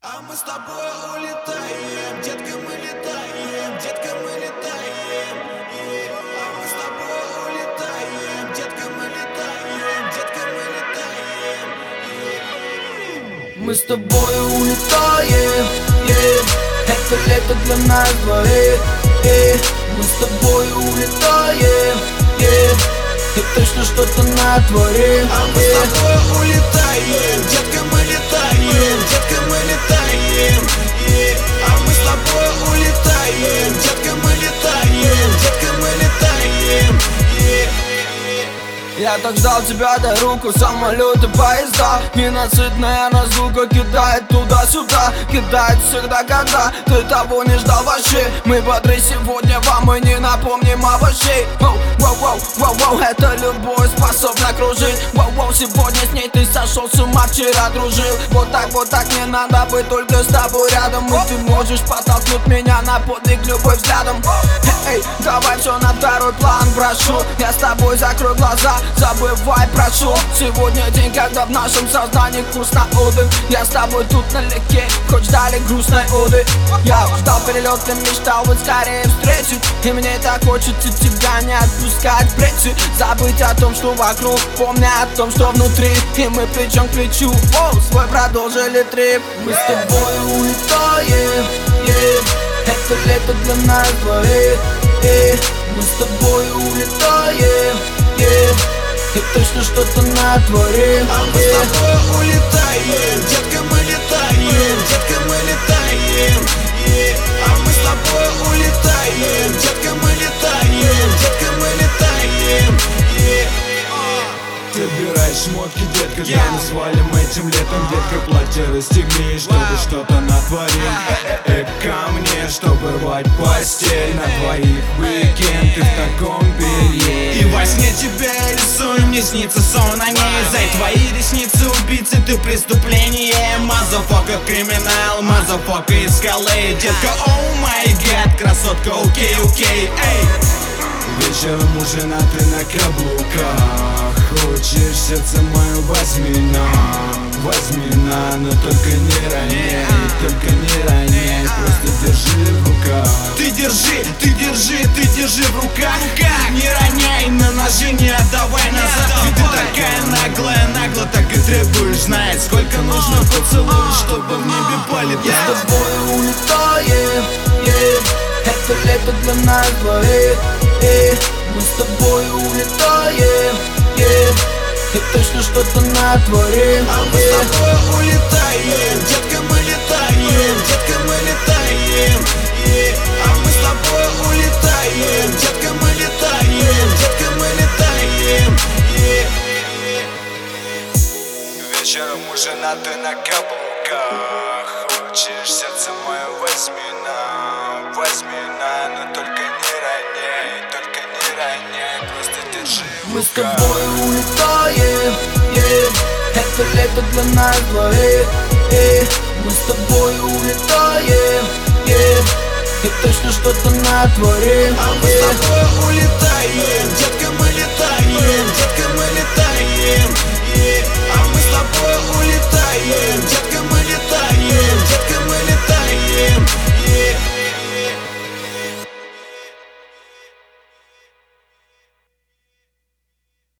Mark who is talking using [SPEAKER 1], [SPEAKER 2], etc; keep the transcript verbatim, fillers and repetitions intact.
[SPEAKER 1] А мы с тобой улетаем, детка, мы летаем, детка, мы летаем. И, а мы с тобой улетаем, детка, мы летаем, детка, мы летаем. И...
[SPEAKER 2] Мы с тобой улетаем, yeah. Это лето для нас двоих, yeah. Мы с тобой улетаем, yeah. И точно что-то натворим, yeah.
[SPEAKER 1] А мы с тобой улетаем, детка, мы летаем, детка, мы летаем. И, а мы с тобой улетаем, детка, мы летаем, детка, мы летаем. И,
[SPEAKER 2] я так ждал тебя, дай руку, самолеты, поезда. Ненасытная разлука кидает туда-сюда, кидает всегда, когда ты того не ждал вообще. Мы бодры сегодня, вам мы не напомним овощей. Воу, воу, воу, воу, воу, это любовь способна кружить. Воу, воу, сегодня с ней ты сошел с ума, вчера дружил. Вот так, вот так, не надо быть только с тобой рядом. И ты можешь подтолкнуть меня на подвиг любой взглядом. Эй, давай все на второй план, прошу. Я с тобой закрою глаза, забывай, прошу. Сегодня день, когда в нашем сознании вкусно отдых. Я с тобой тут налегке, хоть ждали грустной оды. Я ждал перелет и мечтал быть скорее встречи. И мне так хочется тебя не отпускать в плечи. Забыть о том, что вокруг, помня о том, что внутри. И мы плечом к плечу, о, свой продолжили трип. Мы с тобой улетаем, yeah. Это лето для нас двоих, yeah. Мы с тобой улетаем, yeah. И точно что-то натворим,
[SPEAKER 1] а мы с тобой улетаем, детка, мы летаем, детка, мы летаем. И, а мы с тобой улетаем, детка, мы летаем, детка, мы летаем. И,
[SPEAKER 3] собирай шмотки, детка, yeah. Да мы свалим этим летом, детка, платье расстегни, чтобы wow. Что-то натворим. Э, ко мне, чтобы рвать постель на двоих уикенд, ты в таком белье.
[SPEAKER 4] И во сне тебя я рисую, мне снится сон на ней. За твои ресницы убийцы, ты преступление. Мазафака криминал, мазафака из скалы. Детка, оу май гад, красотка, окей, окей, эй.
[SPEAKER 3] Вечером уже на ты на каблуках. Хочешь сердце мое, возьми на, возьми на. Но только не роняй, только не роняй. Просто держи в руках.
[SPEAKER 4] Ты держи, ты держи, ты держи в руках. Не роняй, на ножи не отдавай назад. Ведь ты такая наглая, нагло так и требуешь знать, сколько нужно поцелуев, чтобы в небе полетать.
[SPEAKER 2] Мы с тобой улетаем, yeah. Это лето для нас двоих, yeah. Мы с тобой улетаем, yeah. И точно что-то натворим,
[SPEAKER 1] а мы с тобой улетаем, детка, мы летаем, детка, мы летаем. И, а мы с тобой улетаем, детка, мы летаем, детка, мы летаем. И,
[SPEAKER 3] вечером уже надо на каблуках. Хочешь сердце мое, возьми на, возьми на. Но только не роняй, только не роняй. Просто держи в руках.
[SPEAKER 2] Мы с тобой улетаем, yeah. Это лето для нас двоих, yeah. Мы с тобой улетаем, yeah. И точно что-то натворим,
[SPEAKER 1] а мы с тобой улетаем, детка, мы летаем, детка, мы летаем.